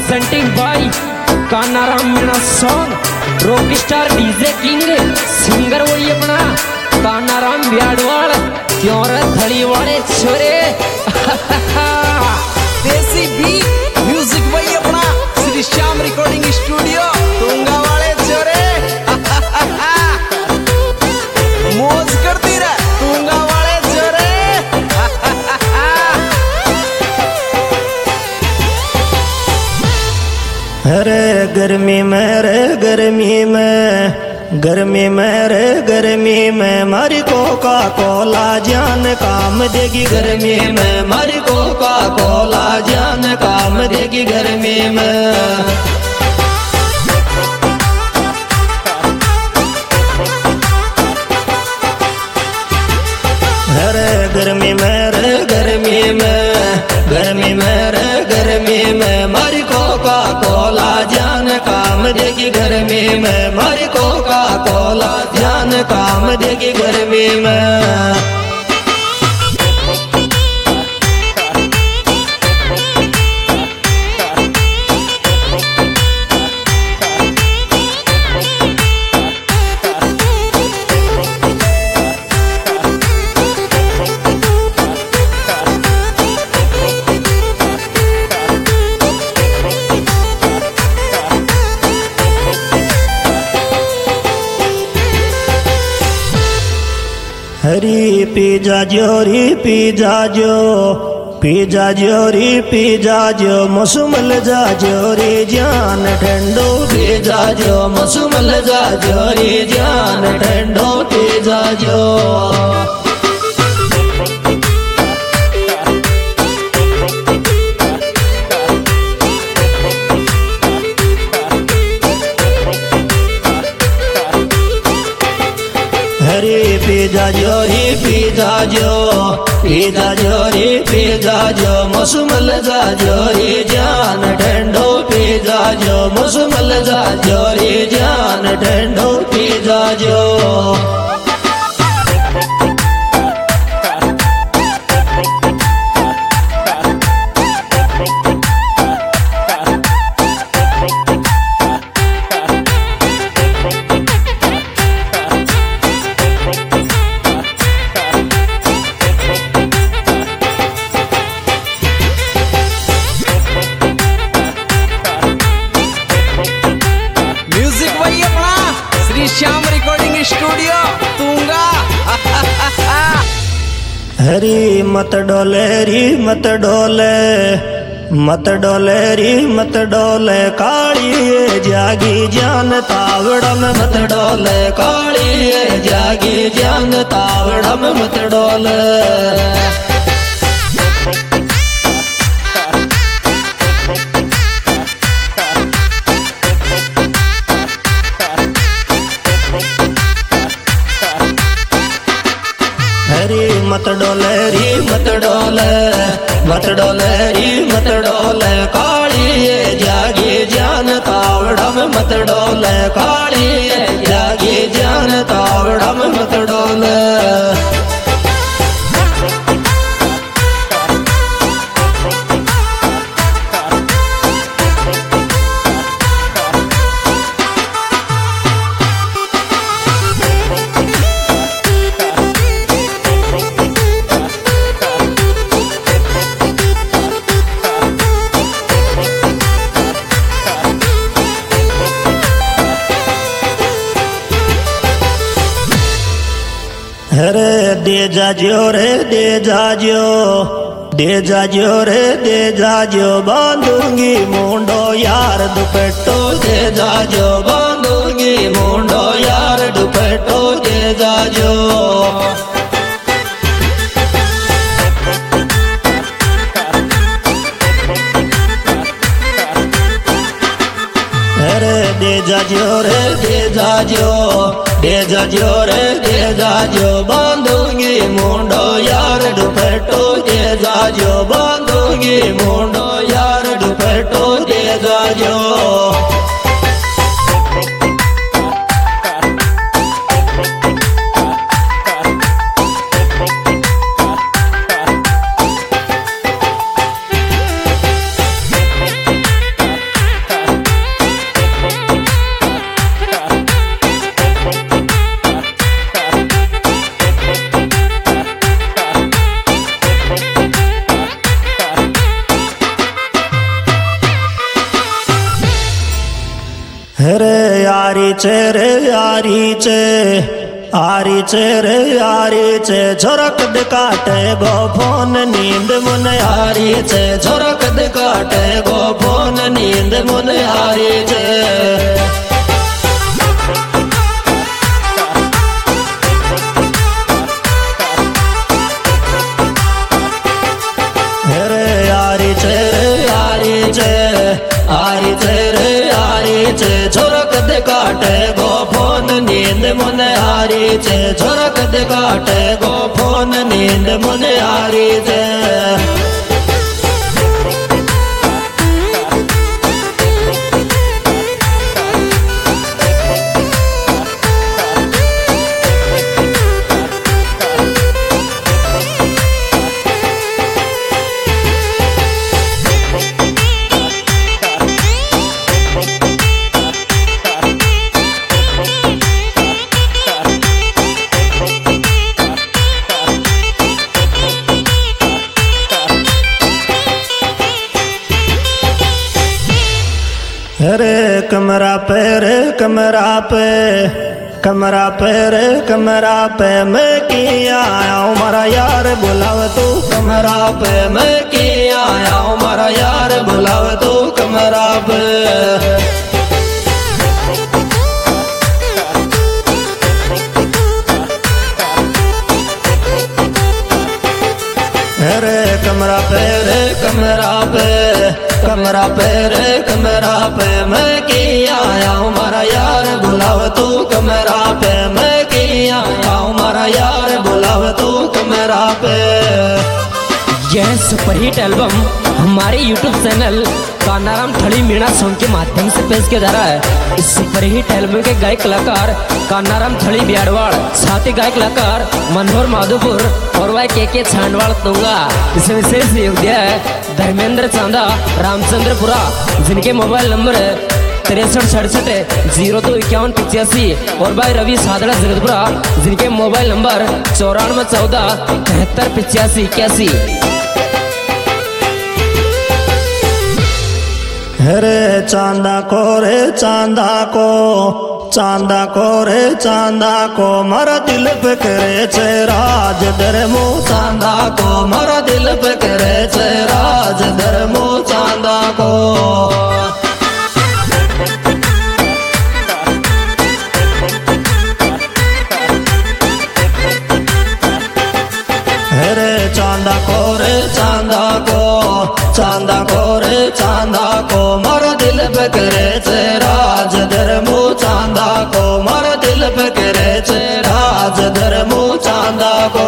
Presenting by Kanaram Meena song rock star DJ king singer वही अपना कानाराम ब्याडवाल क्यों रे थड़ी वाले छोरे देसी भी म्यूजिक वही अपना श्री श्याम रिकॉर्डिंग स्टूडियो तुंगा वाले छोरे मौज करती रह तुंगा वाले छोरे अरे गर्मी में रे गर्मी में रे गर्मी में मारी कोका कोला जान काम देगी गर्मी में मारी कोका कोला जान काम देगी गर्मी में अरे गर्मी में रे गर्मी में मारी कोका कोला जान काम देगी गर्मी में मारी कोका कोला जान काम देगी गर्मी में हरी पिज्जा जो मौसमल जा जोरी जान ठंडो पिज्जा जो मौसमल जा जोरी जान ठंडो पिज्जा जो पिज्जा जो मौसमल जा जोरी जान ठंडो पिज्जा जो मौसमल जा जोरी जान ठंडो पिज्जा जो श्याम रिकॉर्डिंग स्टूडियो तुंगा हरी मत डोले काली जागी जान तावड़म मत डोले काली जागी जान तावड़म मत डोले मत डोले काली जागी जान तावड़म मत डोले काली जागी जान तावड़म मत डोले अरे दे जाजो बांधूंगी मुंडो यार दुपट्टो दे जाजो बांधूंगी मुंडो यार दुपट्टो दे जाजो अरे दे जाजो बांधूंगी मुंडो यार दुपट्टो दे जाजो बांधूंगी मुंडो यार दुपट्टो दे जाजो रे यारी चे रे यारी चे आरी चे रे यारी चे झोरक काटे गो फोन नींद मुन यारी चे झोरक काटे गो फोन नींद मुन यारी चे रे यारी चे रे यारी चे आरी चे रे यारी चे झोरक काटे गो फोन नींद मुन यारी चे झोरक काटे गो फोन नींद मुन यारी चे रे कमरा पे रे कमरा पे कमरा पे रे कमरा पे मैं किया आया हूँ मारा यार बुलाव तू कमरा पे मैं किया आया हूँ मारा यार बुलाव तू कमरा पे रे कमरा पे रे कमरा पे कमरा पे रे कमरा पे मैं किया आया हूँ मारा यार बुलाव तू कमरा पे मैं किया आया हूँ मारा यार बुलाव तू कमरा पे। यह सुपरहिट एल्बम हमारे YouTube channel Kanaram Thadi Meena song के माध्यम से पेश किया जा रहा है। इस सुपरहिट एल्बम के गायक कलाकार कानाराम थड़ी बियाड़वाड़, साथ ही गायक कलाकार मनोहर माधोपुर और वह के छांडवाड़ तुंगा। इसे विशेष सहयोग दिया है धर्मेंद्र चांदा रामचंद्रपुरा, जिनके मोबाइल नंबर 6367025185 और भाई रवि सादड़ा जगतपुरा, जिनके मोबाइल नंबर 9414738581। रे चांदा को रे चांदा को चांदा को रे चांदा को मारा दिल पे करे छे राज धर्मो चांदा को मारा दिल पे करे छे राज धर्मो चांदा को। रे चांदा को रे चांदा को चांदा को रे चांदा को मारा दिल पे करे छे राज धर्मो चांदा को मारा दिल पे करे छे राज धर्मो चांदा को।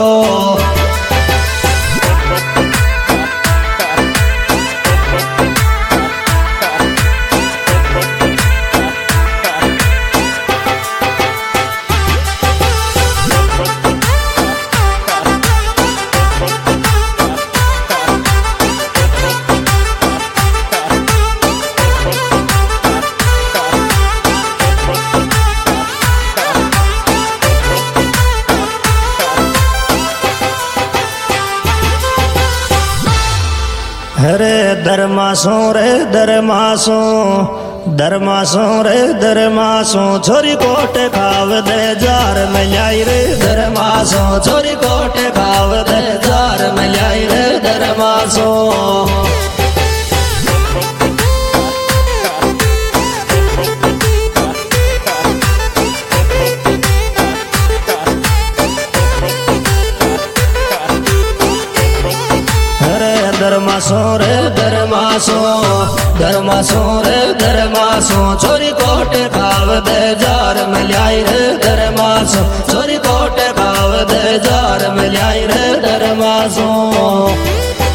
रे धर्मासो रे धर्मासो धर्मासो रे धर्मासो छोरी कोटे खाव दे जार मिलाई रे धर्मासो छोरी कोटे खाव दे जार मिलाई रे धर्मासो। धर्मासो रे धर्मासो धर्मासो रे धर्मासो छोरी कोटे खाव दे जार मिलाई रे धर्मासो छोरी कोटे खाव दे जार मिलाई रे धर्मासो।